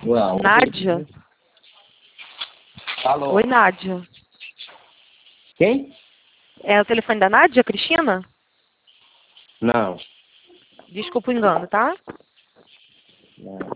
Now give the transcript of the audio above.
Uau. Nádia? Alô? Oi, Nádia. Quem? É o telefone da Nádia, Cristina? Não. Desculpa o engano, tá? Não.